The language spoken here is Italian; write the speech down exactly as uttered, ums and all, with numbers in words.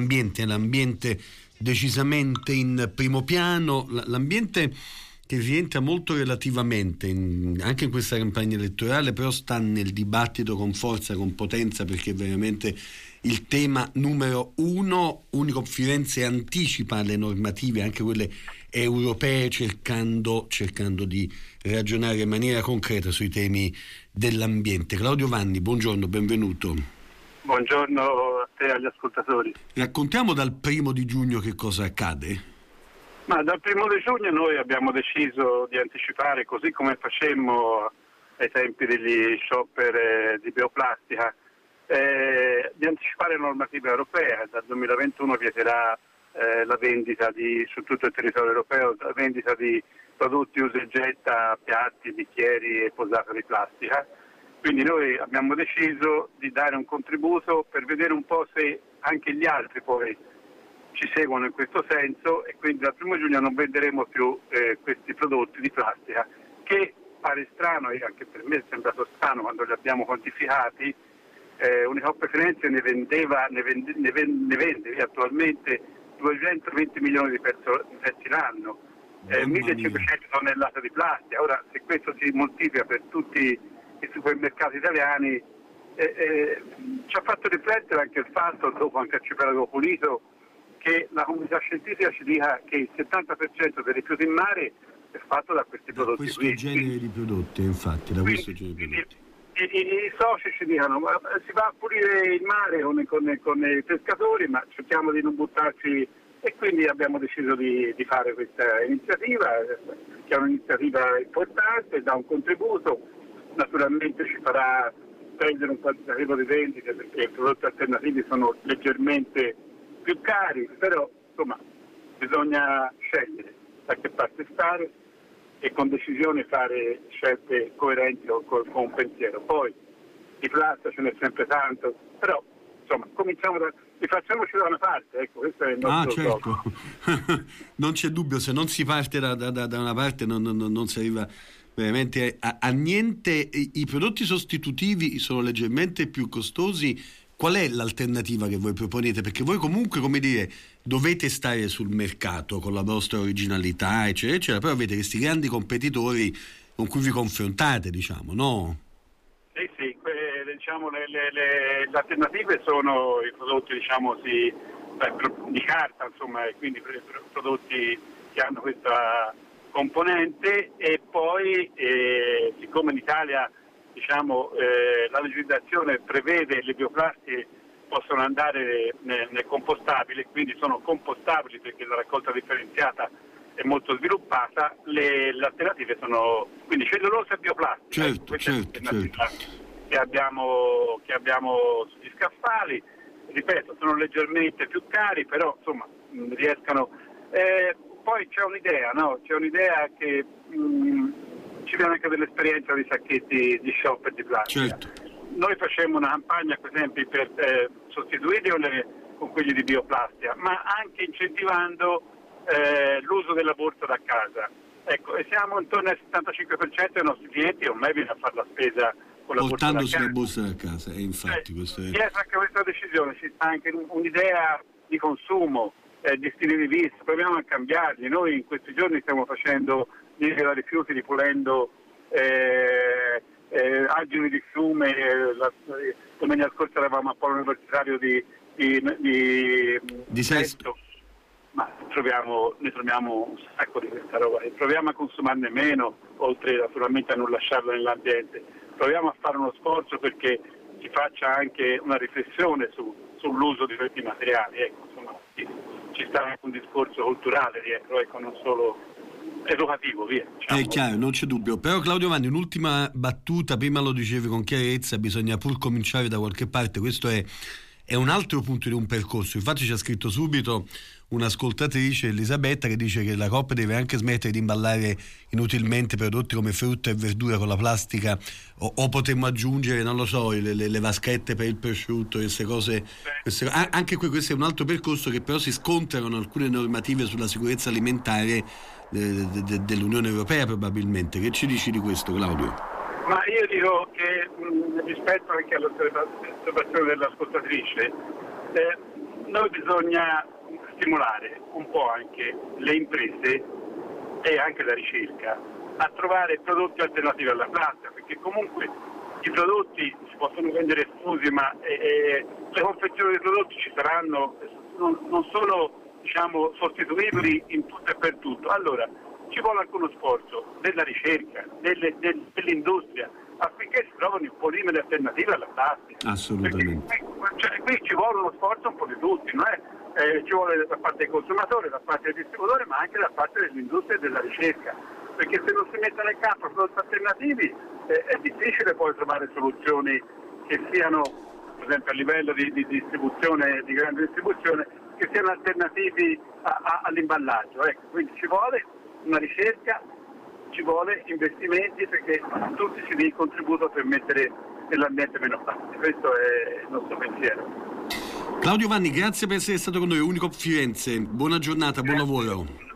l'ambiente, l'ambiente decisamente in primo piano, l'ambiente che rientra molto relativamente in, anche in questa campagna elettorale, però sta nel dibattito con forza, con potenza, perché veramente il tema numero uno. Unico Firenze anticipa le normative, anche quelle europee, cercando, cercando di ragionare in maniera concreta sui temi dell'ambiente. Claudio Vanni, buongiorno, benvenuto. Buongiorno a te e agli ascoltatori. Raccontiamo dal primo di giugno che cosa accade. Ma dal primo di giugno noi abbiamo deciso di anticipare, così come facemmo ai tempi degli shopper di bioplastica, eh, di anticipare la normativa europea. Dal duemilaventuno vieterà eh, la vendita di, su tutto il territorio europeo, la vendita di prodotti usa e getta, piatti, bicchieri e posate di plastica. Quindi noi abbiamo deciso di dare un contributo per vedere un po' se anche gli altri poi ci seguono in questo senso, e quindi dal primo giugno non venderemo più eh, questi prodotti di plastica, che pare strano, e anche per me è sembrato strano quando li abbiamo quantificati. eh, Unicoop Firenze ne vendeva, ne vende, ne vende, ne vende attualmente duecentoventi milioni di pezzi l'anno, eh, millecinquecento tonnellate di plastica. Ora, se questo si moltiplica per tutti i supermercati italiani, eh, eh, ci ha fatto riflettere anche il fatto, dopo anche Arcipelago Pulito, che la comunità scientifica ci dica che il settanta per cento dei rifiuti in mare è fatto da questi da prodotti. questo qui. genere di prodotti, infatti, da Quindi, questo genere di prodotti. I, i, i soci ci dicono: ma si va a pulire il mare con, con, con i pescatori, ma cerchiamo di non buttarci, e quindi abbiamo deciso di, di fare questa iniziativa, che è un'iniziativa importante, dà un contributo, naturalmente ci farà prendere un quantitativo di vendite, perché i prodotti alternativi sono leggermente più cari, però insomma bisogna scegliere da che parte stare e con decisione fare scelte coerenti o con, con un pensiero. Poi di plastica ce n'è sempre tanto, però insomma cominciamo da, rifacciamoci da una parte, ecco, questo è il nostro Ah, certo. Non c'è dubbio, se non si parte da, da, da una parte non, non, non si arriva veramente a, a niente. I, I prodotti sostitutivi sono leggermente più costosi. Qual è l'alternativa che voi proponete? Perché voi comunque, come dire, dovete stare sul mercato con la vostra originalità, eccetera, eccetera, però avete questi grandi competitori con cui vi confrontate, diciamo, no? Sì, sì, que- diciamo le, le, le, le alternative sono i prodotti, diciamo, sì, di carta, insomma, e quindi prodotti che hanno questa componente, e poi eh, siccome in Italia diciamo eh, la legislazione prevede le bioplastiche possono andare nel, nel compostabile, quindi sono compostabili perché la raccolta differenziata è molto sviluppata, le, le alternative sono quindi cellulosa e bioplastica. Certo, certo, certo. Che abbiamo, che abbiamo sugli scaffali, ripeto, sono leggermente più cari, però insomma riescano. Eh, poi c'è un'idea, no? C'è un'idea che mh, ci viene anche dell'esperienza dei sacchetti di shopper di plastica. Certo. Noi facemmo una campagna, per esempio, per eh, sostituirli con quelli di bioplastica, ma anche incentivando eh, l'uso della borsa da casa. Ecco, e siamo intorno al settantacinque per cento dei nostri clienti ormai viene a fare la spesa con la borsa da casa. la borsa da casa, e infatti eh, questo è... Dietro anche questa decisione ci sta anche un'idea di consumo, eh, di stili di vita, proviamo a cambiarli. Noi in questi giorni stiamo facendo linee da rifiuti, ripulendo eh, eh, argini di fiume. Eh, la, domenica scorsa eravamo a Polo Universitario di, di, di, di Sesto, ma troviamo, ne troviamo un sacco di questa roba e proviamo a consumarne meno, oltre naturalmente a non lasciarla nell'ambiente. Proviamo a fare uno sforzo perché si faccia anche una riflessione su, sull'uso di questi materiali. Ecco, insomma, ci, ci sta anche un discorso culturale dietro, ecco, non solo educativo, via. Diciamo. È chiaro, non c'è dubbio. Però Claudio Vanni, un'ultima battuta, prima lo dicevi con chiarezza, bisogna pur cominciare da qualche parte, questo è, è un altro punto di un percorso. Infatti ci ha scritto subito un'ascoltatrice, Elisabetta, che dice che la Coop deve anche smettere di imballare inutilmente prodotti come frutta e verdura con la plastica, o, o potremmo aggiungere, non lo so, le, le, le vaschette per il prosciutto, queste cose, queste, anche qui questo è un altro percorso che però si scontrano alcune normative sulla sicurezza alimentare de, de, de, dell'Unione Europea probabilmente. Che ci dici di questo, Claudio? Ma io dico che mh, rispetto anche all'osservazione dell'ascoltatrice, eh, noi bisogna stimolare un po' anche le imprese e anche la ricerca a trovare prodotti alternativi alla plastica, perché comunque i prodotti si possono vendere sfusi, ma eh, eh, le confezioni dei prodotti ci saranno, non, non sono diciamo sostituibili in tutto e per tutto. Allora ci vuole anche uno sforzo della ricerca, delle, del, dell'industria, affinché si trovino polimeri alternativi alla plastica. Assolutamente. Qui, cioè, qui ci vuole uno sforzo un po' di tutti, non è? Eh, ci vuole da parte dei consumatori, da parte del distributore, ma anche da parte dell'industria e della ricerca, perché se non si mettono in campo prodotti alternativi eh, è difficile poi trovare soluzioni che siano, per esempio a livello di, di distribuzione, di grande distribuzione, che siano alternativi a, a, all'imballaggio. Ecco, quindi ci vuole una ricerca, ci vuole investimenti, perché tutti si dia il contributo per mettere nell'ambiente meno plastica. Questo è il nostro pensiero. Claudio Vanni, grazie per essere stato con noi, Unicop Firenze. Buona giornata, buon lavoro.